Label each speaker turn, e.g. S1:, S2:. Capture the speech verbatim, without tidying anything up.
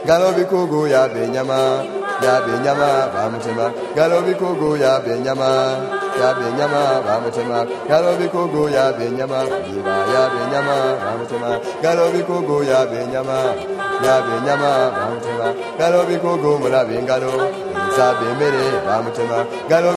S1: galo bikugu ya benyama ya benyama bamutema galo bikugu ya benyama ya benyama bamutema galo bikugu ya benyama biba ya benyama bamutema galo bikugu ya benyama ya benyama bamutema galo bikugu mulabingalo nsabe mere bamutema galo